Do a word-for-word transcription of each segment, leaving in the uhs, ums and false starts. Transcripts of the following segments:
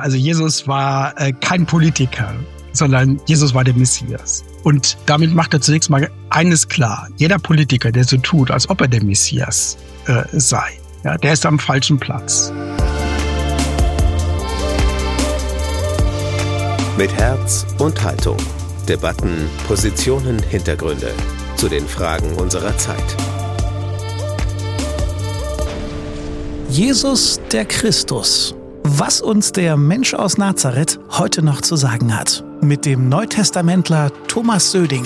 Also Jesus war äh, kein Politiker, sondern Jesus war der Messias. Und damit macht er zunächst mal eines klar. Jeder Politiker, der so tut, als ob er der Messias äh, sei, ja, der ist am falschen Platz. Mit Herz und Haltung. Debatten, Positionen, Hintergründe zu den Fragen unserer Zeit. Jesus der Christus. Was uns der Mensch aus Nazareth heute noch zu sagen hat. Mit dem Neutestamentler Thomas Söding.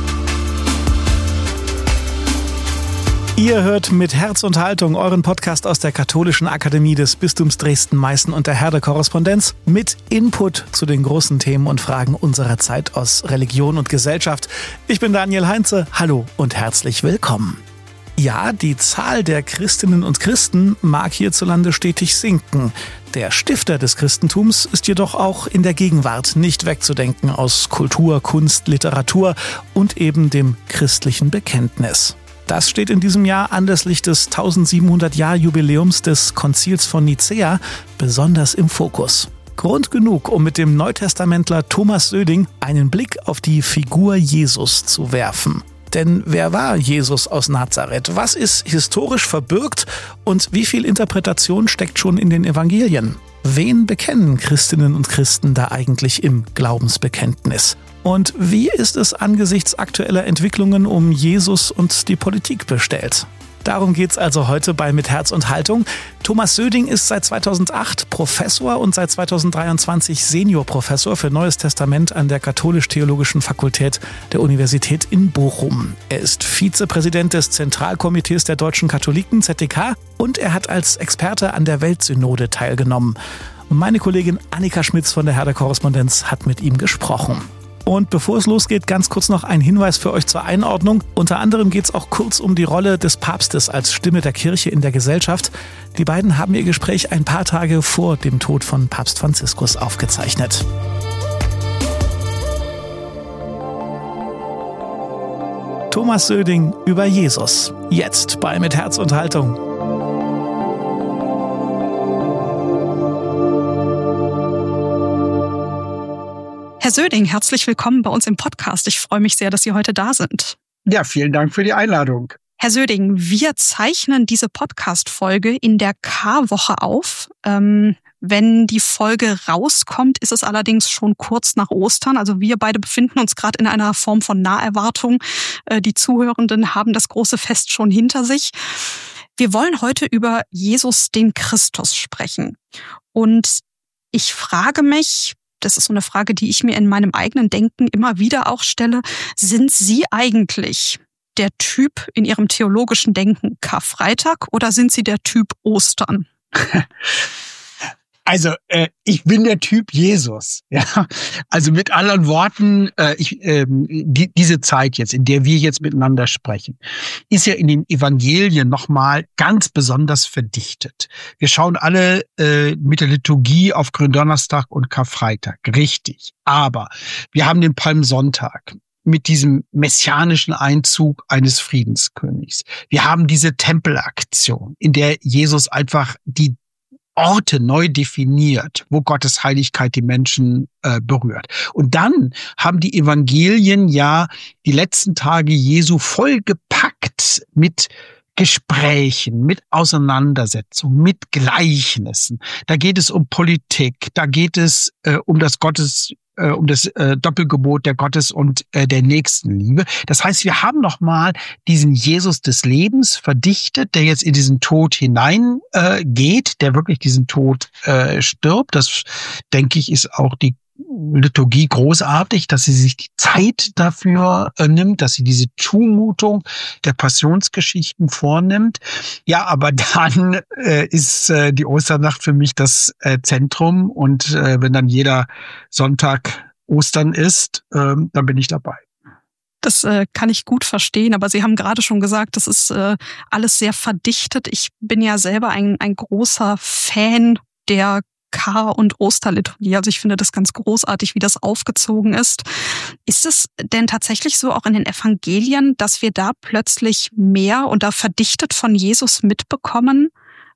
Ihr hört mit Herz und Haltung euren Podcast aus der Katholischen Akademie des Bistums Dresden-Meißen und der Herde-Korrespondenz mit Input zu den großen Themen und Fragen unserer Zeit aus Religion und Gesellschaft. Ich bin Daniel Heinze. Hallo und herzlich willkommen. Ja, die Zahl der Christinnen und Christen mag hierzulande stetig sinken. Der Stifter des Christentums ist jedoch auch in der Gegenwart nicht wegzudenken aus Kultur, Kunst, Literatur und eben dem christlichen Bekenntnis. Das steht in diesem Jahr anlässlich des tausendsiebenhundert-Jahr-Jubiläums des Konzils von Nicäa besonders im Fokus. Grund genug, um mit dem Neutestamentler Thomas Söding einen Blick auf die Figur Jesus zu werfen. Denn wer war Jesus aus Nazareth? Was ist historisch verbürgt und wie viel Interpretation steckt schon in den Evangelien? Wen bekennen Christinnen und Christen da eigentlich im Glaubensbekenntnis? Und wie ist es angesichts aktueller Entwicklungen um Jesus und die Politik bestellt? Darum geht's also heute bei Mit Herz und Haltung. Thomas Söding ist seit zweitausendacht Professor und seit zweitausenddreiundzwanzig Seniorprofessor für Neues Testament an der Katholisch-Theologischen Fakultät der Universität in Bochum. Er ist Vizepräsident des Zentralkomitees der Deutschen Katholiken, Z D K, und er hat als Experte an der Weltsynode teilgenommen. Meine Kollegin Annika Schmitz von der Herde-Korrespondenz hat mit ihm gesprochen. Und bevor es losgeht, ganz kurz noch ein Hinweis für euch zur Einordnung. Unter anderem geht es auch kurz um die Rolle des Papstes als Stimme der Kirche in der Gesellschaft. Die beiden haben ihr Gespräch ein paar Tage vor dem Tod von Papst Franziskus aufgezeichnet. Thomas Söding über Jesus. Jetzt bei Mit Herz und Haltung. Herr Söding, herzlich willkommen bei uns im Podcast. Ich freue mich sehr, dass Sie heute da sind. Ja, vielen Dank für die Einladung. Herr Söding, wir zeichnen diese Podcast-Folge in der Karwoche auf. Ähm, wenn die Folge rauskommt, ist es allerdings schon kurz nach Ostern. Also wir beide befinden uns gerade in einer Form von Naherwartung. Äh, die Zuhörenden haben das große Fest schon hinter sich. Wir wollen heute über Jesus den Christus sprechen. Und ich frage mich, das ist so eine Frage, die ich mir in meinem eigenen Denken immer wieder auch stelle. Sind Sie eigentlich der Typ in Ihrem theologischen Denken Karfreitag oder sind Sie der Typ Ostern? Also äh, ich bin der Typ Jesus. Ja, also mit anderen Worten, äh, ich, ähm, die, diese Zeit jetzt, in der wir jetzt miteinander sprechen, ist ja in den Evangelien nochmal ganz besonders verdichtet. Wir schauen alle äh, mit der Liturgie auf Gründonnerstag und Karfreitag, richtig. Aber wir haben den Palmsonntag mit diesem messianischen Einzug eines Friedenskönigs. Wir haben diese Tempelaktion, in der Jesus einfach die Orte neu definiert, wo Gottes Heiligkeit die Menschen äh, berührt. Und dann haben die Evangelien ja die letzten Tage Jesu vollgepackt mit Gesprächen, mit Auseinandersetzungen, mit Gleichnissen. Da geht es um Politik, da geht es äh, um das Gottes äh, um das äh, Doppelgebot der Gottes- und äh, der Nächstenliebe. Das heißt, wir haben nochmal diesen Jesus des Lebens verdichtet, der jetzt in diesen Tod hinein äh, geht, der wirklich diesen Tod äh, stirbt. Das, denke ich, ist auch die Liturgie großartig, dass sie sich die Zeit dafür äh, nimmt, dass sie diese Zumutung der Passionsgeschichten vornimmt. Ja, aber dann äh, ist äh, die Osternacht für mich das äh, Zentrum und äh, wenn dann jeder Sonntag Ostern ist, äh, dann bin ich dabei. Das äh, kann ich gut verstehen, aber Sie haben gerade schon gesagt, das ist äh, alles sehr verdichtet. Ich bin ja selber ein, ein großer Fan der Kar- und Osterliturgie. Also ich finde das ganz großartig, wie das aufgezogen ist. Ist es denn tatsächlich so auch in den Evangelien, dass wir da plötzlich mehr oder verdichtet von Jesus mitbekommen,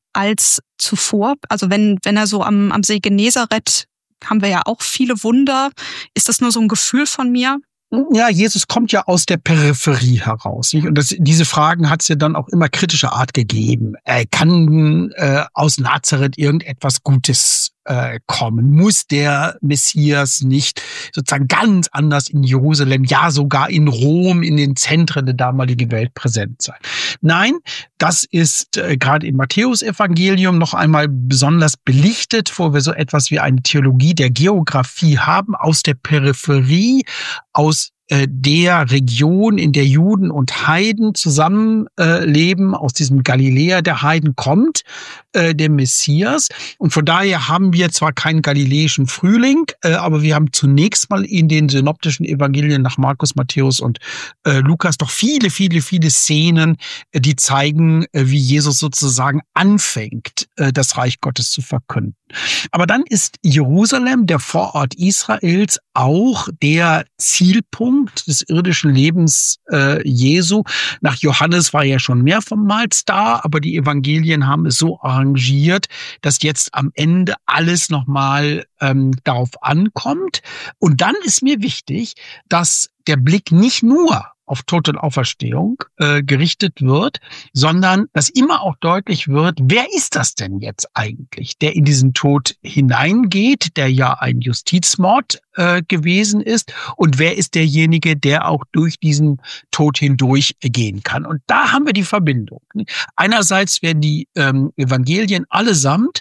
als zuvor? Also wenn, wenn er so am, am See Genezareth, haben wir ja auch viele Wunder. Ist das nur so ein Gefühl von mir? Ja, Jesus kommt ja aus der Peripherie heraus, nicht? Und das, diese Fragen hat es ja dann auch immer kritischer Art gegeben. Äh, kann äh, aus Nazareth irgendetwas Gutes äh, kommen? Muss der Messias nicht sozusagen ganz anders in Jerusalem, ja sogar in Rom, in den Zentren der damaligen Welt präsent sein? Nein, das ist äh, gerade im Matthäusevangelium noch einmal besonders belichtet, wo wir so etwas wie eine Theologie der Geografie haben, aus der Peripherie, aus der Region, in der Juden und Heiden zusammenleben, äh, aus diesem Galiläa der Heiden kommt äh, der Messias. Und von daher haben wir zwar keinen galiläischen Frühling, äh, aber wir haben zunächst mal in den synoptischen Evangelien nach Markus, Matthäus und äh, Lukas doch viele, viele, viele Szenen, äh, die zeigen, äh, wie Jesus sozusagen anfängt, äh, das Reich Gottes zu verkünden. Aber dann ist Jerusalem, der Vorort Israels, auch der Zielpunkt des irdischen Lebens äh, Jesu. Nach Johannes war er schon mehrmals da, aber die Evangelien haben es so arrangiert, dass jetzt am Ende alles nochmal ähm, darauf ankommt. Und dann ist mir wichtig, dass der Blick nicht nur auf Tod und Auferstehung äh, gerichtet wird, sondern dass immer auch deutlich wird, wer ist das denn jetzt eigentlich, der in diesen Tod hineingeht, der ja ein Justizmord äh, gewesen ist, und wer ist derjenige, der auch durch diesen Tod hindurch gehen kann. Und da haben wir die Verbindung. Einerseits werden die ähm, Evangelien allesamt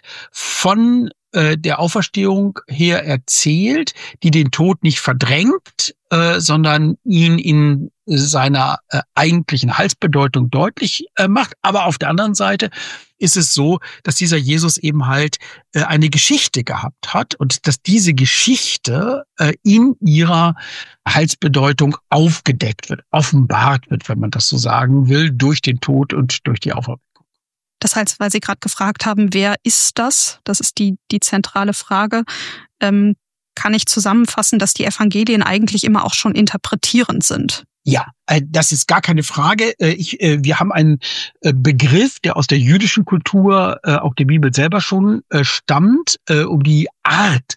von der Auferstehung her erzählt, die den Tod nicht verdrängt, äh, sondern ihn in seiner äh, eigentlichen Heilsbedeutung deutlich äh, macht. Aber auf der anderen Seite ist es so, dass dieser Jesus eben halt äh, eine Geschichte gehabt hat und dass diese Geschichte äh, in ihrer Heilsbedeutung aufgedeckt wird, offenbart wird, wenn man das so sagen will, durch den Tod und durch die Auferweckung. Das heißt, weil Sie gerade gefragt haben, wer ist das? Das ist die, die zentrale Frage. Ähm, kann ich zusammenfassen, dass die Evangelien eigentlich immer auch schon interpretierend sind? Ja, das ist gar keine Frage. Ich, wir haben einen Begriff, der aus der jüdischen Kultur, auch der Bibel selber schon stammt, um die Art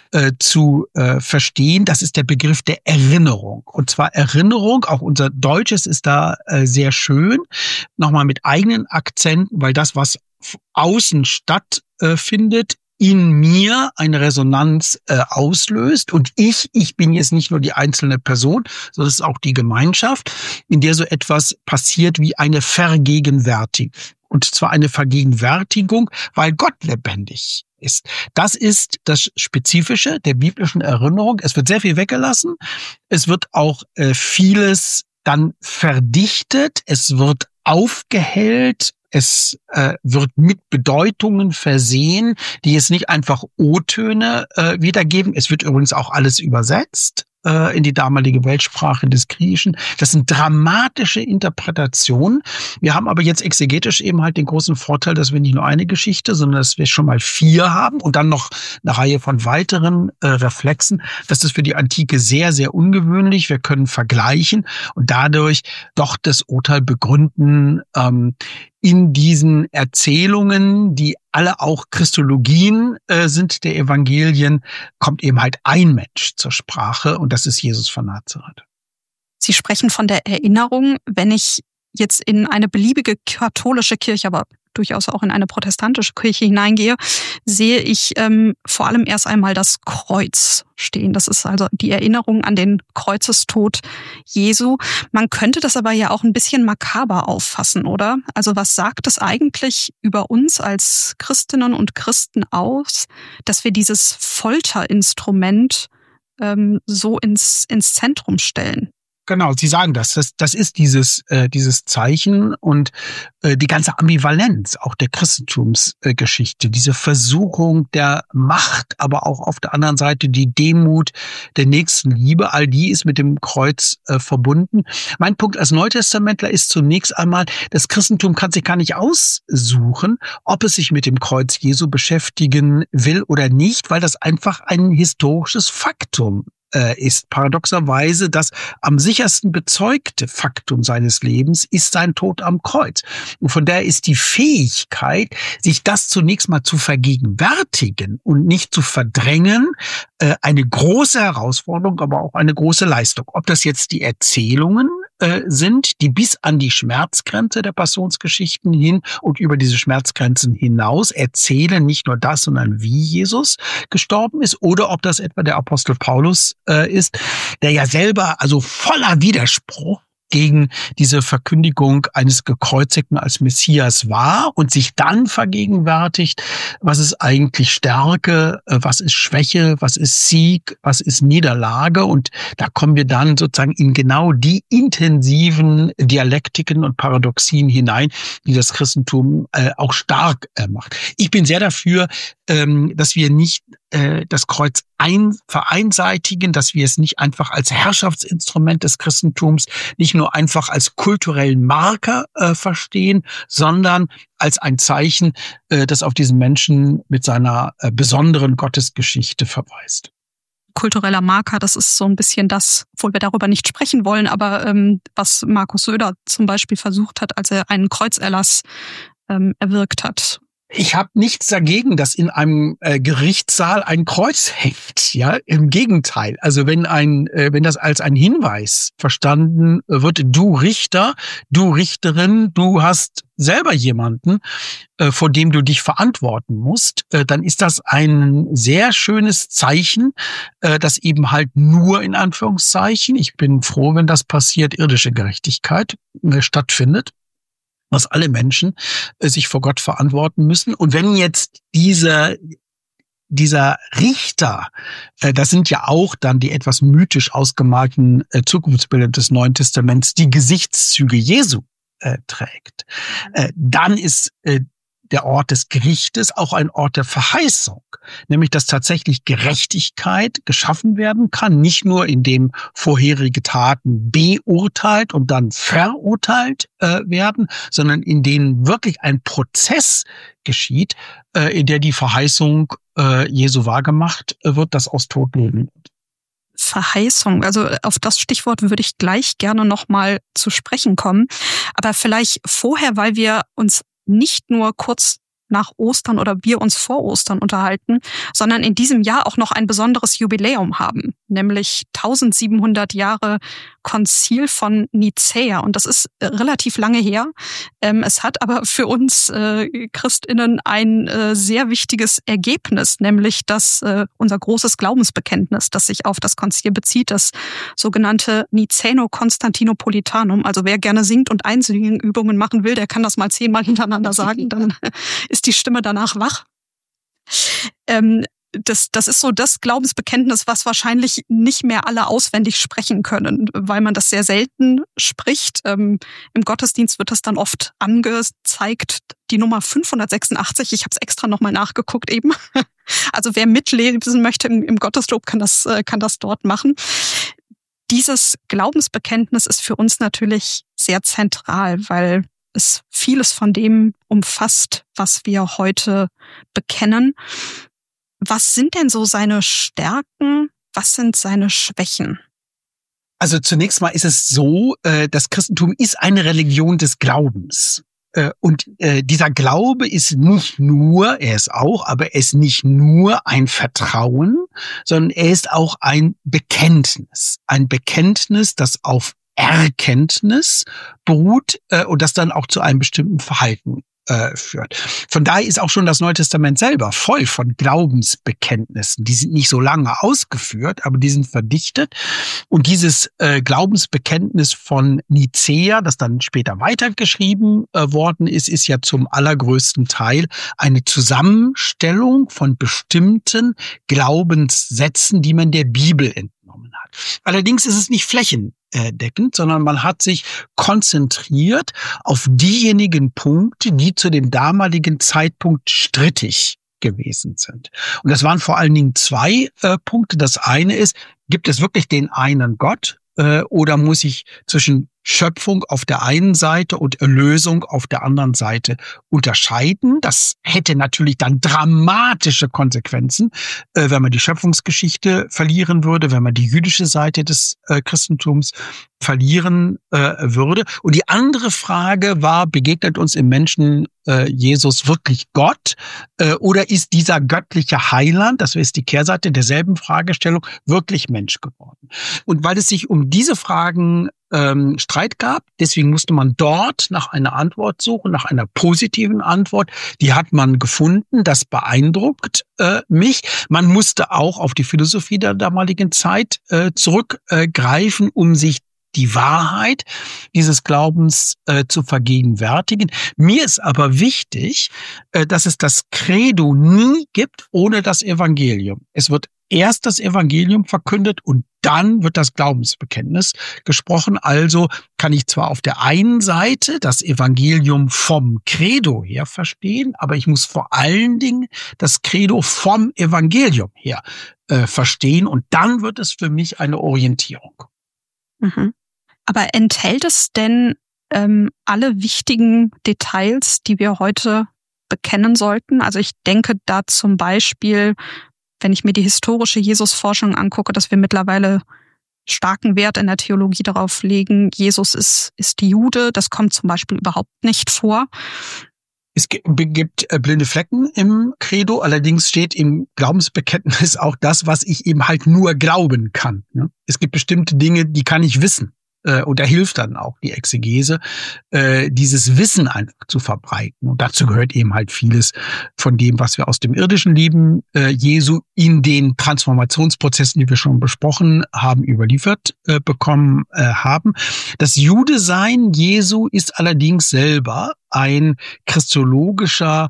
zu verstehen. Das ist der Begriff der Erinnerung. Und zwar Erinnerung, auch unser Deutsches ist da sehr schön, nochmal mit eigenen Akzenten, weil das, was außen stattfindet, in mir eine Resonanz äh, auslöst. Und ich, ich bin jetzt nicht nur die einzelne Person, sondern es ist auch die Gemeinschaft, in der so etwas passiert wie eine Vergegenwärtigung. Und zwar eine Vergegenwärtigung, weil Gott lebendig ist. Das ist das Spezifische der biblischen Erinnerung. Es wird sehr viel weggelassen. Es wird auch äh, vieles dann verdichtet. Es wird aufgehellt. Es äh, wird mit Bedeutungen versehen, die jetzt nicht einfach O-Töne äh, wiedergeben. Es wird übrigens auch alles übersetzt äh, in die damalige Weltsprache des Griechischen. Das sind dramatische Interpretationen. Wir haben aber jetzt exegetisch eben halt den großen Vorteil, dass wir nicht nur eine Geschichte, sondern dass wir schon mal vier haben und dann noch eine Reihe von weiteren äh, Reflexen. Das ist für die Antike sehr, sehr ungewöhnlich. Wir können vergleichen und dadurch doch das Urteil begründen, ähm, in diesen Erzählungen, die alle auch Christologien äh, sind der Evangelien, kommt eben halt ein Mensch zur Sprache und das ist Jesus von Nazareth. Sie sprechen von der Erinnerung. Wenn ich jetzt in eine beliebige katholische Kirche, aber durchaus auch in eine protestantische Kirche hineingehe, sehe ich ähm, vor allem erst einmal das Kreuz stehen. Das ist also die Erinnerung an den Kreuzestod Jesu. Man könnte das aber ja auch ein bisschen makaber auffassen, oder? Also was sagt es eigentlich über uns als Christinnen und Christen aus, dass wir dieses Folterinstrument ähm, so ins, ins Zentrum stellen? Genau, Sie sagen das. Das, das ist dieses, äh, dieses Zeichen und äh, die ganze Ambivalenz auch der Christentumsgeschichte, äh, diese Versuchung der Macht, aber auch auf der anderen Seite die Demut der Nächstenliebe, all die ist mit dem Kreuz äh, verbunden. Mein Punkt als Neutestamentler ist zunächst einmal, das Christentum kann sich gar nicht aussuchen, ob es sich mit dem Kreuz Jesu beschäftigen will oder nicht, weil das einfach ein historisches Faktum äh, ist paradoxerweise das am sichersten bezeugte Faktum seines Lebens ist sein Tod am Kreuz. Und von daher ist die Fähigkeit, sich das zunächst mal zu vergegenwärtigen und nicht zu verdrängen, äh, eine große Herausforderung, aber auch eine große Leistung. Ob das jetzt die Erzählungen äh, sind, die bis an die Schmerzgrenze der Passionsgeschichten hin und über diese Schmerzgrenzen hinaus erzählen, nicht nur das, sondern wie Jesus gestorben ist, oder ob das etwa der Apostel Paulus äh, ist, der ja selber also voller Widerspruch gegen diese Verkündigung eines Gekreuzigten als Messias war und sich dann vergegenwärtigt, was ist eigentlich Stärke, was ist Schwäche, was ist Sieg, was ist Niederlage. Und da kommen wir dann sozusagen in genau die intensiven Dialektiken und Paradoxien hinein, die das Christentum äh, auch stark äh, macht. Ich bin sehr dafür, ähm, dass wir nicht äh, das Kreuz ein, vereinseitigen, dass wir es nicht einfach als Herrschaftsinstrument des Christentums, nicht nur einfach als kulturellen Marker äh, verstehen, sondern als ein Zeichen, äh, das auf diesen Menschen mit seiner äh, besonderen Gottesgeschichte verweist. Kultureller Marker, das ist so ein bisschen das, obwohl wir darüber nicht sprechen wollen, aber ähm, was Markus Söder zum Beispiel versucht hat, als er einen Kreuzerlass ähm, erwirkt hat. Ich habe nichts dagegen, dass in einem äh, Gerichtssaal ein Kreuz hängt. Ja, im Gegenteil. Also wenn ein, äh, wenn das als ein Hinweis verstanden wird, du Richter, du Richterin, du hast selber jemanden, äh, vor dem du dich verantworten musst, äh, dann ist das ein sehr schönes Zeichen, äh, dass eben halt nur in Anführungszeichen, ich bin froh, wenn das passiert, irdische Gerechtigkeit äh, stattfindet, dass alle Menschen äh, sich vor Gott verantworten müssen. Und wenn jetzt dieser dieser Richter, äh, das sind ja auch dann die etwas mythisch ausgemalten äh, Zukunftsbilder des Neuen Testaments, die Gesichtszüge Jesu äh, trägt, äh, dann ist äh, der Ort des Gerichtes auch ein Ort der Verheißung, nämlich dass tatsächlich Gerechtigkeit geschaffen werden kann, nicht nur indem vorherige Taten beurteilt und dann verurteilt äh, werden, sondern in denen wirklich ein Prozess geschieht, äh, in der die Verheißung äh, Jesu wahrgemacht wird, dass aus Tod Leben wird. Verheißung, also auf das Stichwort würde ich gleich gerne nochmal zu sprechen kommen, aber vielleicht vorher, weil wir uns nicht nur kurz nach Ostern oder wir uns vor Ostern unterhalten, sondern in diesem Jahr auch noch ein besonderes Jubiläum haben, nämlich tausendsiebenhundert Jahre Konzil von Nicäa. Und das ist relativ lange her. Es hat aber für uns ChristInnen ein sehr wichtiges Ergebnis, nämlich dass unser großes Glaubensbekenntnis, das sich auf das Konzil bezieht, das sogenannte Nicäno-Konstantinopolitanum. Also wer gerne singt und Einsingübungen machen will, der kann das mal zehnmal hintereinander sagen, dann ist die Stimme danach wach. Ähm, das, das ist so das Glaubensbekenntnis, was wahrscheinlich nicht mehr alle auswendig sprechen können, weil man das sehr selten spricht. Ähm, im Gottesdienst wird das dann oft angezeigt, die Nummer fünfhundertsechsundachtzig. Ich habe es extra nochmal nachgeguckt eben. Also wer mitlesen möchte im, im Gotteslob, kann das, kann das dort machen. Dieses Glaubensbekenntnis ist für uns natürlich sehr zentral, weil es vieles von dem umfasst, was wir heute bekennen. Was sind denn so seine Stärken? Was sind seine Schwächen? Also zunächst mal ist es so, das Christentum ist eine Religion des Glaubens. Und dieser Glaube ist nicht nur, er ist auch, aber er ist nicht nur ein Vertrauen, sondern er ist auch ein Bekenntnis. Ein Bekenntnis, das auf Erkenntnis beruht äh, und das dann auch zu einem bestimmten Verhalten äh, führt. Von daher ist auch schon das Neue Testament selber voll von Glaubensbekenntnissen. Die sind nicht so lange ausgeführt, aber die sind verdichtet. Und dieses äh, Glaubensbekenntnis von Nicäa, das dann später weitergeschrieben äh, worden ist, ist ja zum allergrößten Teil eine Zusammenstellung von bestimmten Glaubenssätzen, die man der Bibel entnommen hat. Allerdings ist es nicht flächendeckend, sondern man hat sich konzentriert auf diejenigen Punkte, die zu dem damaligen Zeitpunkt strittig gewesen sind. Und das waren vor allen Dingen zwei äh, Punkte. Das eine ist, gibt es wirklich den einen Gott äh, oder muss ich zwischen Schöpfung auf der einen Seite und Erlösung auf der anderen Seite unterscheiden. Das hätte natürlich dann dramatische Konsequenzen, äh, wenn man die Schöpfungsgeschichte verlieren würde, wenn man die jüdische Seite des äh, Christentums verlieren äh, würde. Und die andere Frage war, begegnet uns im Menschen äh, Jesus wirklich Gott äh, oder ist dieser göttliche Heiland, das ist die Kehrseite derselben Fragestellung, wirklich Mensch geworden? Und weil es sich um diese Fragen ähm, Streit gab, deswegen musste man dort nach einer Antwort suchen, nach einer positiven Antwort. Die hat man gefunden, das beeindruckt äh, mich. Man musste auch auf die Philosophie der damaligen Zeit äh, zurückgreifen, äh, um sich die Wahrheit dieses Glaubens äh, zu vergegenwärtigen. Mir ist aber wichtig, äh, dass es das Credo nie gibt ohne das Evangelium. Es wird erst das Evangelium verkündet und dann wird das Glaubensbekenntnis gesprochen. Also kann ich zwar auf der einen Seite das Evangelium vom Credo her verstehen, aber ich muss vor allen Dingen das Credo vom Evangelium her äh, verstehen und dann wird es für mich eine Orientierung. Mhm. Aber enthält es denn ähm, alle wichtigen Details, die wir heute bekennen sollten? Also ich denke da zum Beispiel, wenn ich mir die historische Jesusforschung angucke, dass wir mittlerweile starken Wert in der Theologie darauf legen, Jesus ist, ist Jude. Das kommt zum Beispiel überhaupt nicht vor. Es gibt blinde Flecken im Credo, allerdings steht im Glaubensbekenntnis auch das, was ich eben halt nur glauben kann. Es gibt bestimmte Dinge, die kann ich wissen. Und da hilft dann auch die Exegese, dieses Wissen einfach zu verbreiten. Und dazu gehört eben halt vieles von dem, was wir aus dem irdischen Leben Jesu in den Transformationsprozessen, die wir schon besprochen haben, überliefert bekommen haben. Das Judesein Jesu ist allerdings selber ein christologischer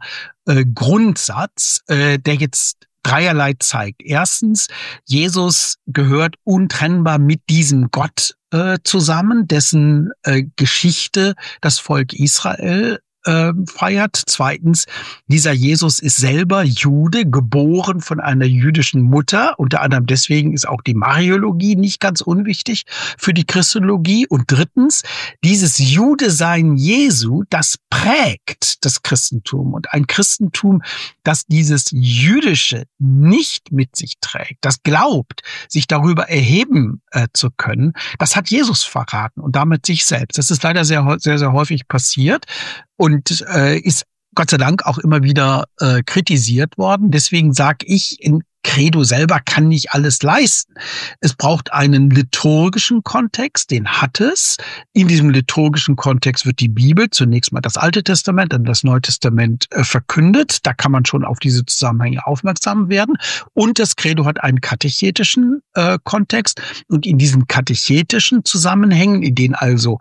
Grundsatz, der jetzt dreierlei zeigt. Erstens, Jesus gehört untrennbar mit diesem Gott äh, zusammen, dessen äh, Geschichte das Volk Israel äh, feiert. Zweitens, dieser Jesus ist selber Jude, geboren von einer jüdischen Mutter. Unter anderem deswegen ist auch die Mariologie nicht ganz unwichtig für die Christologie. Und drittens, dieses Judesein Jesu, das prägt das Christentum. Und ein Christentum, das dieses Jüdische nicht mit sich trägt, das glaubt, sich darüber erheben äh, zu können, das hat Jesus verraten und damit sich selbst. Das ist leider sehr, sehr, sehr häufig passiert und äh, ist Gott sei Dank auch immer wieder äh, kritisiert worden. Deswegen sage ich, in Credo selber kann nicht alles leisten. Es braucht einen liturgischen Kontext, den hat es. In diesem liturgischen Kontext wird die Bibel, zunächst mal das Alte Testament, dann das Neue Testament äh, verkündet. Da kann man schon auf diese Zusammenhänge aufmerksam werden. Und das Credo hat einen katechetischen äh, Kontext. Und in diesen katechetischen Zusammenhängen, in denen also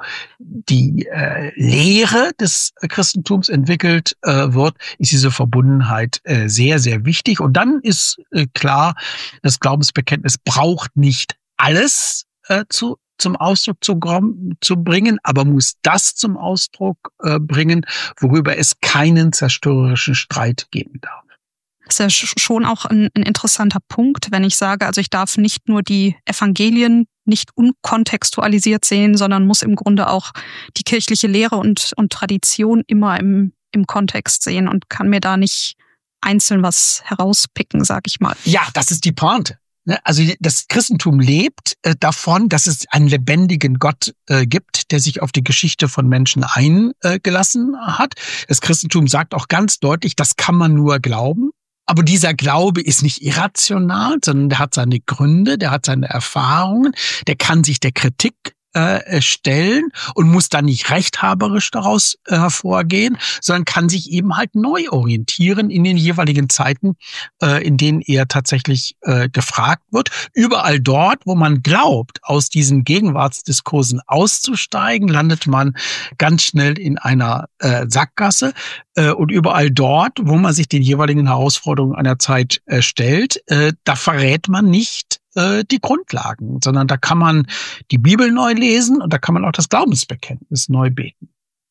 die äh, Lehre des Christentums entwickelt äh, wird, ist diese Verbundenheit äh, sehr, sehr wichtig. Und dann ist äh, klar, das Glaubensbekenntnis braucht nicht alles äh, zu, zum Ausdruck zu, zu bringen, aber muss das zum Ausdruck äh, bringen, worüber es keinen zerstörerischen Streit geben darf. Das ist ja schon auch ein, ein interessanter Punkt, wenn ich sage, also ich darf nicht nur die Evangelien nicht unkontextualisiert sehen, sondern muss im Grunde auch die kirchliche Lehre und, und Tradition immer im, im Kontext sehen und kann mir da nicht einzeln was herauspicken, sag ich mal. Ja, das ist die Pointe. Also das Christentum lebt äh, davon, dass es einen lebendigen Gott äh, gibt, der sich auf die Geschichte von Menschen eingelassen äh, hat. Das Christentum sagt auch ganz deutlich, das kann man nur glauben. Aber dieser Glaube ist nicht irrational, sondern der hat seine Gründe, der hat seine Erfahrungen, der kann sich der Kritik äh, stellen und muss dann nicht rechthaberisch daraus äh, hervorgehen, sondern kann sich eben halt neu orientieren in den jeweiligen Zeiten, äh, in denen er tatsächlich äh, gefragt wird. Überall dort, wo man glaubt, aus diesen Gegenwartsdiskursen auszusteigen, landet man ganz schnell in einer äh, Sackgasse. Äh, und überall dort, wo man sich den jeweiligen Herausforderungen einer Zeit äh, stellt, äh, da verrät man nicht die Grundlagen, sondern da kann man die Bibel neu lesen und da kann man auch das Glaubensbekenntnis neu beten.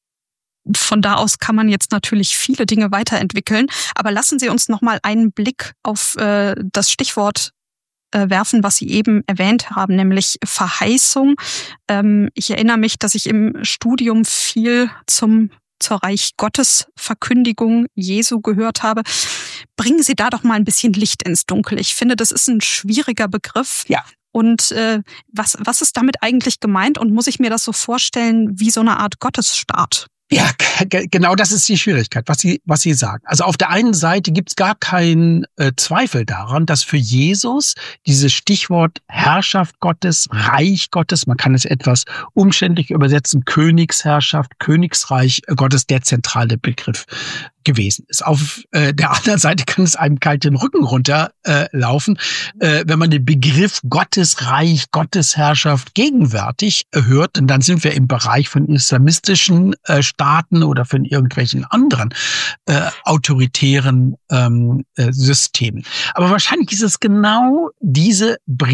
Von da aus kann man jetzt natürlich viele Dinge weiterentwickeln, aber lassen Sie uns noch mal einen Blick auf äh, das Stichwort äh, werfen, was Sie eben erwähnt haben, nämlich Verheißung. Ähm, ich erinnere mich, dass ich im Studium viel zum zur Reich Gottes Verkündigung Jesu gehört habe. Bringen Sie da doch mal ein bisschen Licht ins Dunkel. Ich finde, das ist ein schwieriger Begriff. Ja. Und äh, was, was ist damit eigentlich gemeint? Und muss ich mir das so vorstellen wie so eine Art Gottesstaat? Ja, g- genau das ist die Schwierigkeit, was Sie, was Sie sagen. Also auf der einen Seite gibt es gar keinen äh, Zweifel daran, dass für Jesus dieses Stichwort Herrschaft Gottes, Reich Gottes, man kann es etwas umständlich übersetzen, Königsherrschaft, Königsreich Gottes, der zentrale Begriff gewesen ist. Auf äh, der anderen Seite kann es einem kalt den Rücken runterlaufen, äh, äh, wenn man den Begriff Gottesreich, Gottesherrschaft gegenwärtig äh, hört, und dann sind wir im Bereich von islamistischen äh, Staaten oder von irgendwelchen anderen äh, autoritären ähm, äh, Systemen. Aber wahrscheinlich ist es genau diese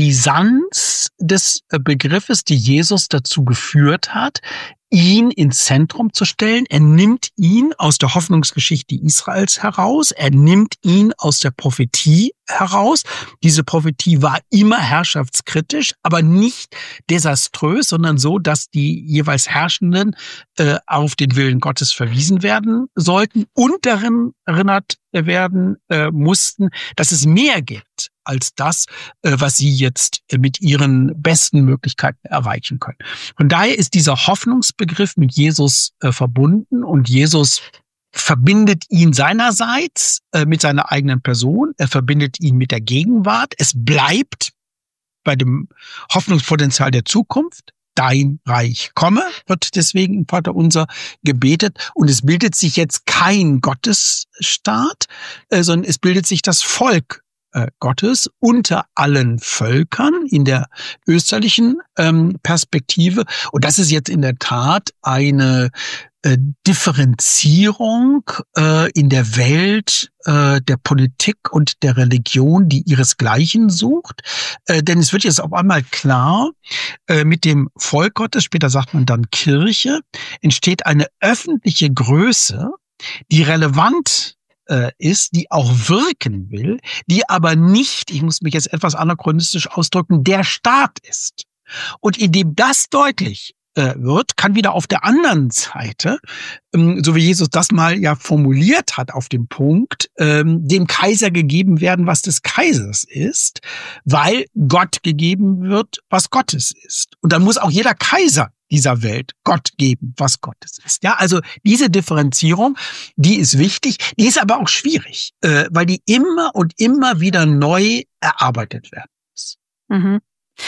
Brisanz des äh, Begriffes, die Jesus dazu geführt hat, ihn ins Zentrum zu stellen. Er nimmt ihn aus der Hoffnungsgeschichte Israels heraus. Er nimmt ihn aus der Prophetie heraus. Diese Prophetie war immer herrschaftskritisch, aber nicht desaströs, sondern so, dass die jeweils Herrschenden äh, auf den Willen Gottes verwiesen werden sollten und darin erinnert werden äh, mussten, dass es mehr gibt als das, äh, was sie jetzt äh, mit ihren besten Möglichkeiten erreichen können. Von daher ist dieser Hoffnungsbegriff mit Jesus äh, verbunden, und Jesus verbindet ihn seinerseits äh, mit seiner eigenen Person. Er verbindet ihn mit der Gegenwart. Es bleibt bei dem Hoffnungspotenzial der Zukunft. Dein Reich komme, wird deswegen im Vaterunser gebetet. Und es bildet sich jetzt kein Gottesstaat, äh, sondern es bildet sich das Volk äh, Gottes unter allen Völkern in der österlichen ähm, Perspektive. Und das ist jetzt in der Tat eine äh, Differenzierung äh, in der Welt äh, der Politik und der Religion, die ihresgleichen sucht. Äh, denn es wird jetzt auf einmal klar, äh, mit dem Volk Gottes, später sagt man dann Kirche, entsteht eine öffentliche Größe, die relevant äh, ist, die auch wirken will, die aber nicht, ich muss mich jetzt etwas anachronistisch ausdrücken, der Staat ist. Und indem das deutlich wird, kann wieder auf der anderen Seite, so wie Jesus das mal ja formuliert hat auf dem Punkt, dem Kaiser gegeben werden, was des Kaisers ist, weil Gott gegeben wird, was Gottes ist. Und dann muss auch jeder Kaiser dieser Welt Gott geben, was Gottes ist. Ja, also diese Differenzierung, die ist wichtig, die ist aber auch schwierig, weil die immer und immer wieder neu erarbeitet werden muss. Mhm.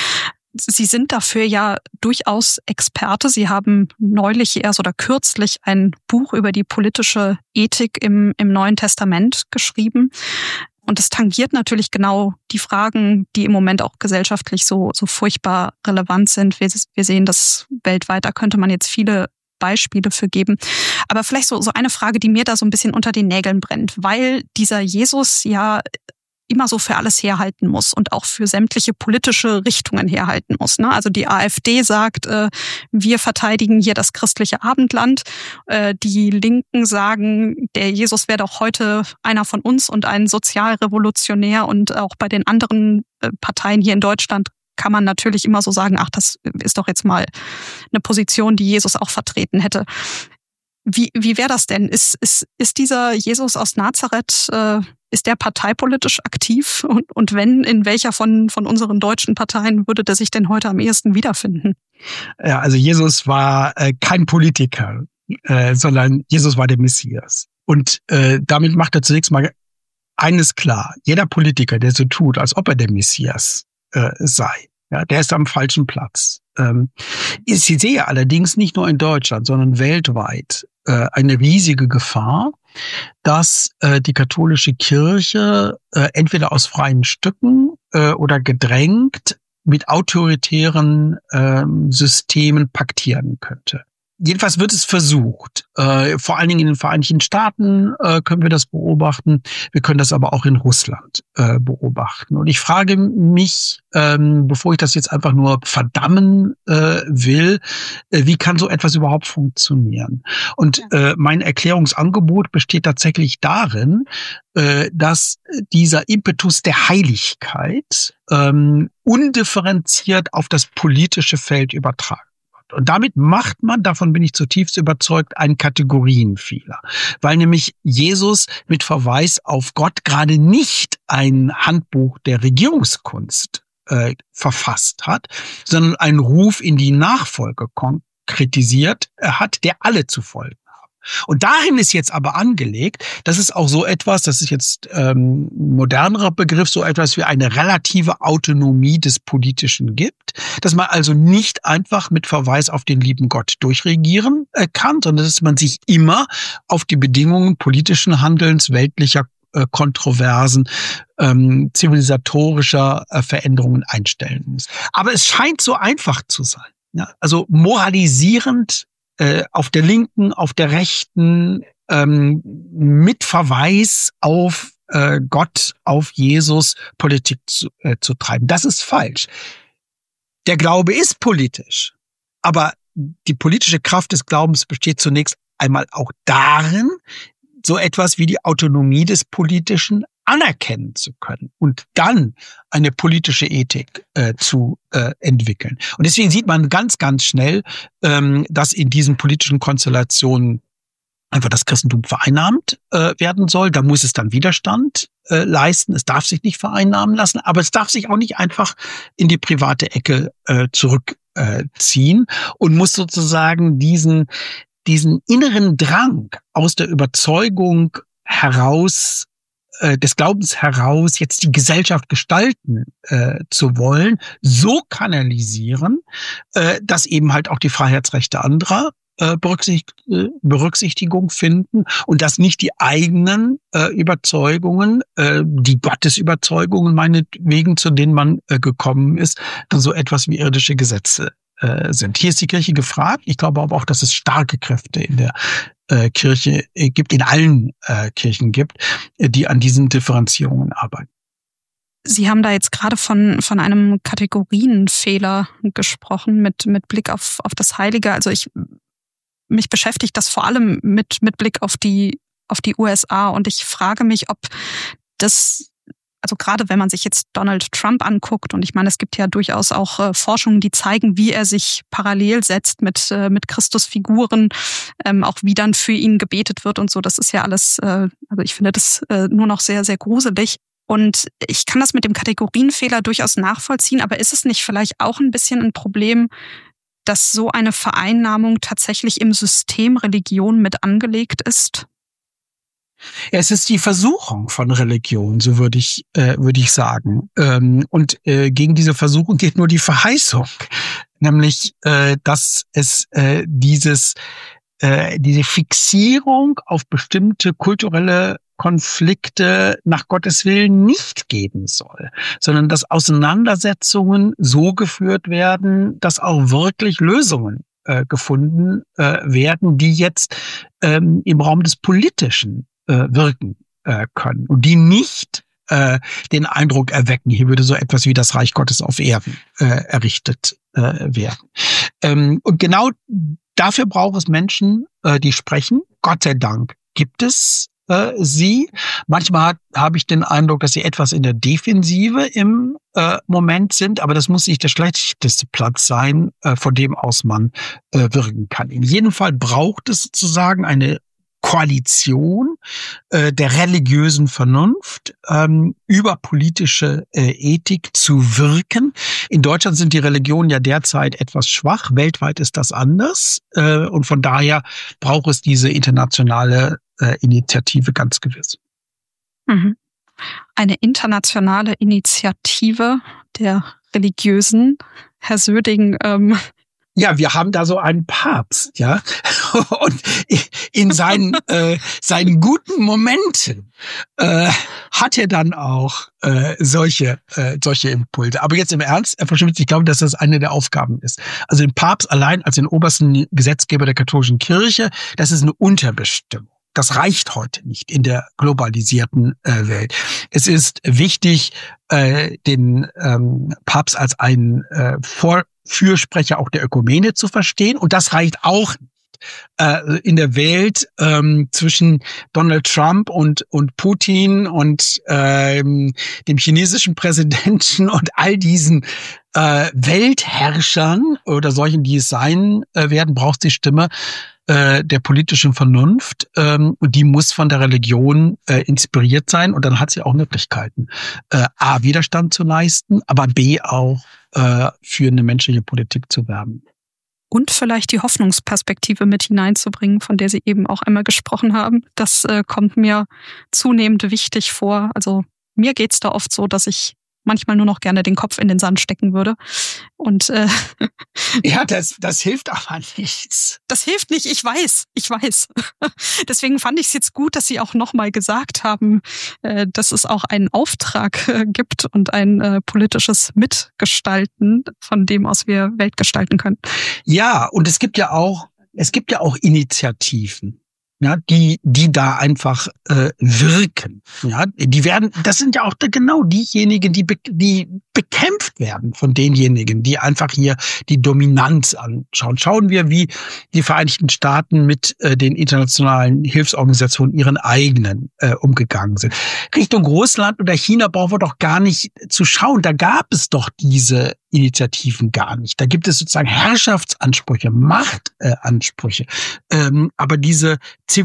Sie sind dafür ja durchaus Experte. Sie haben neulich erst oder kürzlich ein Buch über die politische Ethik im, im Neuen Testament geschrieben. Und es tangiert natürlich genau die Fragen, die im Moment auch gesellschaftlich so, so furchtbar relevant sind. Wir, wir sehen das weltweit, da könnte man jetzt viele Beispiele für geben. Aber vielleicht so, so eine Frage, die mir da so ein bisschen unter den Nägeln brennt, weil dieser Jesus ja immer so für alles herhalten muss und auch für sämtliche politische Richtungen herhalten muss. Ne? Also die AfD sagt, äh, wir verteidigen hier das christliche Abendland. Äh, die Linken sagen, der Jesus wäre doch heute einer von uns und ein Sozialrevolutionär. Und auch bei den anderen äh, Parteien hier in Deutschland kann man natürlich immer so sagen, ach, das ist doch jetzt mal eine Position, die Jesus auch vertreten hätte. Wie, wie wäre das denn? Ist, ist, ist dieser Jesus aus Nazareth, äh, ist der parteipolitisch aktiv? Und, und wenn, in welcher von, von unseren deutschen Parteien würde der sich denn heute am ehesten wiederfinden? Ja, also Jesus war äh, kein Politiker, äh, sondern Jesus war der Messias. Und äh, damit macht er zunächst mal eines klar. Jeder Politiker, der so tut, als ob er der Messias äh, sei, ja, der ist am falschen Platz. Ähm, ich sehe allerdings nicht nur in Deutschland, sondern weltweit äh, eine riesige Gefahr, dass äh, die katholische Kirche äh, entweder aus freien Stücken äh, oder gedrängt mit autoritären äh, Systemen paktieren könnte. Jedenfalls wird es versucht. Äh, vor allen Dingen in den Vereinigten Staaten äh, können wir das beobachten. Wir können das aber auch in Russland äh, beobachten. Und ich frage mich, ähm, bevor ich das jetzt einfach nur verdammen äh, will, äh, wie kann so etwas überhaupt funktionieren? Und äh, mein Erklärungsangebot besteht tatsächlich darin, äh, dass dieser Impetus der Heiligkeit ähm, undifferenziert auf das politische Feld übertragen. Und damit macht man, davon bin ich zutiefst überzeugt, einen Kategorienfehler. Weil nämlich Jesus mit Verweis auf Gott gerade nicht ein Handbuch der Regierungskunst äh, verfasst hat, sondern einen Ruf in die Nachfolge konkretisiert hat, der alle zu folgen. Und darin ist jetzt aber angelegt, dass es auch so etwas, das ist jetzt ähm, modernerer Begriff, so etwas wie eine relative Autonomie des Politischen gibt, dass man also nicht einfach mit Verweis auf den lieben Gott durchregieren äh, kann, sondern dass man sich immer auf die Bedingungen politischen Handelns, weltlicher äh, Kontroversen, ähm, zivilisatorischer äh, Veränderungen einstellen muss. Aber es scheint so einfach zu sein. Ja? Also moralisierend auf der linken, auf der rechten, ähm, mit Verweis auf äh, Gott, auf Jesus Politik zu, äh, zu treiben. Das ist falsch. Der Glaube ist politisch, aber die politische Kraft des Glaubens besteht zunächst einmal auch darin, so etwas wie die Autonomie des Politischen anerkennen zu können und dann eine politische Ethik äh, zu äh, entwickeln. Und deswegen sieht man ganz, ganz schnell, ähm, dass in diesen politischen Konstellationen einfach das Christentum vereinnahmt äh, werden soll. Da muss es dann Widerstand äh, leisten. Es darf sich nicht vereinnahmen lassen, aber es darf sich auch nicht einfach in die private Ecke äh, zurückziehen äh, und muss sozusagen diesen, diesen inneren Drang aus der Überzeugung heraus, des Glaubens heraus, jetzt die Gesellschaft gestalten äh, zu wollen, so kanalisieren, äh, dass eben halt auch die Freiheitsrechte anderer äh, Berücksicht, äh, Berücksichtigung finden und dass nicht die eigenen äh, Überzeugungen, äh, die Gottesüberzeugungen meinetwegen, zu denen man äh, gekommen ist, dann so etwas wie irdische Gesetze äh, sind. Hier ist die Kirche gefragt. Ich glaube aber auch, dass es starke Kräfte in der Äh, Kirche äh, gibt, in allen äh, Kirchen gibt, äh, die an diesen Differenzierungen arbeiten. Sie haben da jetzt gerade von von einem Kategorienfehler gesprochen mit mit Blick auf auf das Heilige. Also ich mich beschäftigt das vor allem mit mit Blick auf die auf die U S A und ich frage mich, ob das, also gerade wenn man sich jetzt Donald Trump anguckt, und ich meine, es gibt ja durchaus auch äh, Forschungen, die zeigen, wie er sich parallel setzt mit äh, mit Christusfiguren, ähm, auch wie dann für ihn gebetet wird und so. Das ist ja alles, äh, also ich finde das äh, nur noch sehr, sehr gruselig. Und ich kann das mit dem Kategorienfehler durchaus nachvollziehen, aber ist es nicht vielleicht auch ein bisschen ein Problem, dass so eine Vereinnahmung tatsächlich im System Religion mit angelegt ist? Es ist die Versuchung von Religion, so würde ich äh, würde ich sagen. Ähm, und äh, gegen diese Versuchung geht nur die Verheißung, nämlich, äh, dass es äh, dieses äh, diese Fixierung auf bestimmte kulturelle Konflikte nach Gottes Willen nicht geben soll, sondern dass Auseinandersetzungen so geführt werden, dass auch wirklich Lösungen äh, gefunden äh, werden, die jetzt ähm, im Raum des Politischen wirken äh, können und die nicht äh, den Eindruck erwecken, hier würde so etwas wie das Reich Gottes auf Erden äh, errichtet äh, werden. Ähm, und genau dafür braucht es Menschen, äh, die sprechen. Gott sei Dank gibt es äh, sie. Manchmal habe ich den Eindruck, dass sie etwas in der Defensive im äh, Moment sind, aber das muss nicht der schlechteste Platz sein, äh, von dem aus man äh, wirken kann. In jedem Fall braucht es sozusagen eine Koalition äh, der religiösen Vernunft ähm, über politische äh, Ethik zu wirken. In Deutschland sind die Religionen ja derzeit etwas schwach. Weltweit ist das anders. Äh, und von daher braucht es diese internationale äh, Initiative ganz gewiss. Mhm. Eine internationale Initiative der Religiösen. Herr Söding, ähm, Ja, wir haben da so einen Papst, ja, und in seinen äh, seinen guten Momenten äh, hat er dann auch äh, solche äh, solche Impulse. Aber jetzt im Ernst, Herr Schmitz, ich glaube, dass das eine der Aufgaben ist. Also den Papst allein als den obersten Gesetzgeber der katholischen Kirche, das ist eine Unterbestimmung. Das reicht heute nicht in der globalisierten äh, Welt. Es ist wichtig, äh, den ähm, Papst als einen äh, Vor Fürsprecher auch der Ökumene zu verstehen. Und das reicht auch nicht. Äh, in der Welt ähm, zwischen Donald Trump und und Putin und ähm, dem chinesischen Präsidenten und all diesen äh, Weltherrschern oder solchen, die es sein äh, werden, braucht die Stimme äh, der politischen Vernunft. Ähm, und die muss von der Religion äh, inspiriert sein. Und dann hat sie auch Möglichkeiten, äh, A, Widerstand zu leisten, aber B, auch äh, für eine menschliche Politik zu werben. Und vielleicht die Hoffnungsperspektive mit hineinzubringen, von der Sie eben auch einmal gesprochen haben. Das äh, kommt mir zunehmend wichtig vor. Also mir geht's da oft so, dass ich manchmal nur noch gerne den Kopf in den Sand stecken würde. Und äh, ja, das, das hilft aber nichts. Das hilft nicht, ich weiß, ich weiß. Deswegen fand ich es jetzt gut, dass Sie auch nochmal gesagt haben, äh, dass es auch einen Auftrag äh, gibt und ein äh, politisches Mitgestalten, von dem aus wir Welt gestalten können. Ja, und es gibt ja auch, es gibt ja auch Initiativen. Ja, die, die da einfach äh, wirken. Ja, die werden, das sind ja auch genau diejenigen, die, be, die bekämpft werden von denjenigen, die einfach hier die Dominanz anschauen. Schauen wir, wie die Vereinigten Staaten mit äh, den internationalen Hilfsorganisationen ihren eigenen äh, umgegangen sind. Richtung Russland oder China brauchen wir doch gar nicht zu schauen. Da gab es doch diese Initiativen gar nicht. Da gibt es sozusagen Herrschaftsansprüche, Machtansprüche. Ähm, aber diese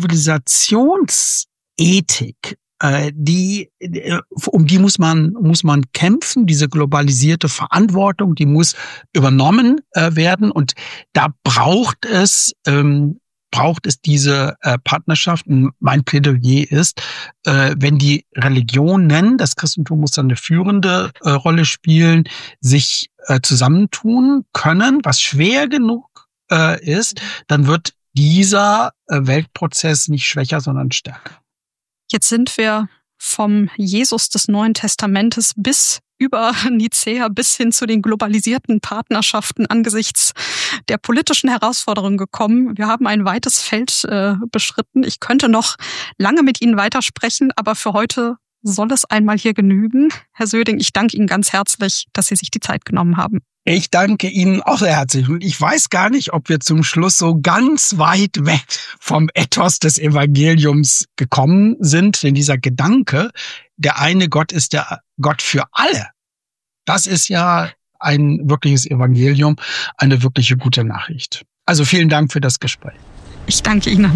Zivilisationsethik, äh, die, äh, um die muss man, muss man kämpfen. Diese globalisierte Verantwortung, die muss übernommen äh, werden. Und da braucht es, ähm, braucht es diese äh, Partnerschaft. Mein Plädoyer ist, äh, wenn die Religionen, das Christentum muss dann eine führende äh, Rolle spielen, sich äh, zusammentun können, was schwer genug äh, ist, dann wird dieser äh, Weltprozess nicht schwächer, sondern stärker. Jetzt sind wir vom Jesus des Neuen Testamentes bis über Nicäa bis hin zu den globalisierten Partnerschaften angesichts der politischen Herausforderungen gekommen. Wir haben ein weites Feld äh, beschritten. Ich könnte noch lange mit Ihnen weitersprechen, aber für heute soll es einmal hier genügen. Herr Söding, ich danke Ihnen ganz herzlich, dass Sie sich die Zeit genommen haben. Ich danke Ihnen auch sehr herzlich. Und ich weiß gar nicht, ob wir zum Schluss so ganz weit weg vom Ethos des Evangeliums gekommen sind. Denn dieser Gedanke, der eine Gott ist der Gott für alle, das ist ja ein wirkliches Evangelium, eine wirkliche gute Nachricht. Also vielen Dank für das Gespräch. Ich danke Ihnen.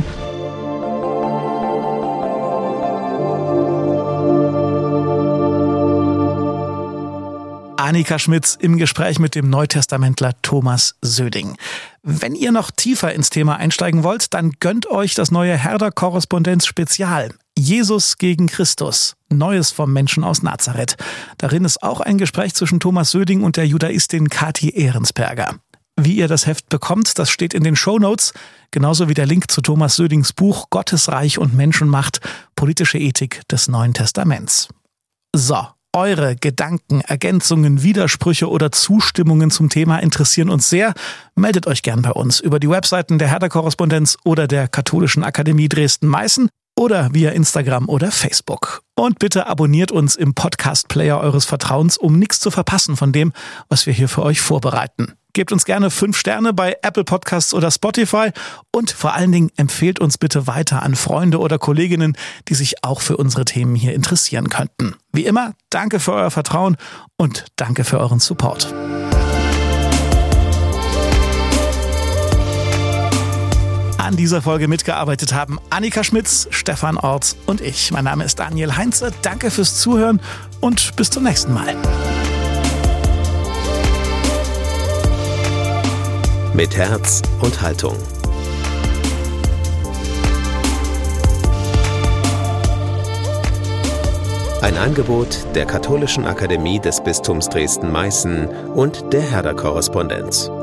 Annika Schmitz im Gespräch mit dem Neutestamentler Thomas Söding. Wenn ihr noch tiefer ins Thema einsteigen wollt, dann gönnt euch das neue Herder-Korrespondenz-Spezial. Jesus gegen Christus. Neues vom Menschen aus Nazareth. Darin ist auch ein Gespräch zwischen Thomas Söding und der Judaistin Kathi Ehrensperger. Wie ihr das Heft bekommt, das steht in den Shownotes, genauso wie der Link zu Thomas Södings Buch Gottesreich und Menschenmacht, politische Ethik des Neuen Testaments. So. Eure Gedanken, Ergänzungen, Widersprüche oder Zustimmungen zum Thema interessieren uns sehr. Meldet euch gern bei uns über die Webseiten der Herder-Korrespondenz oder der Katholischen Akademie Dresden-Meißen oder via Instagram oder Facebook. Und bitte abonniert uns im Podcast-Player eures Vertrauens, um nichts zu verpassen von dem, was wir hier für euch vorbereiten. Gebt uns gerne fünf Sterne bei Apple Podcasts oder Spotify und vor allen Dingen empfehlt uns bitte weiter an Freunde oder Kolleginnen, die sich auch für unsere Themen hier interessieren könnten. Wie immer, danke für euer Vertrauen und danke für euren Support. An dieser Folge mitgearbeitet haben Annika Schmitz, Stefan Orts und ich. Mein Name ist Daniel Heinze. Danke fürs Zuhören und bis zum nächsten Mal. Mit Herz und Haltung. Ein Angebot der Katholischen Akademie des Bistums Dresden-Meißen und der Herder-Korrespondenz.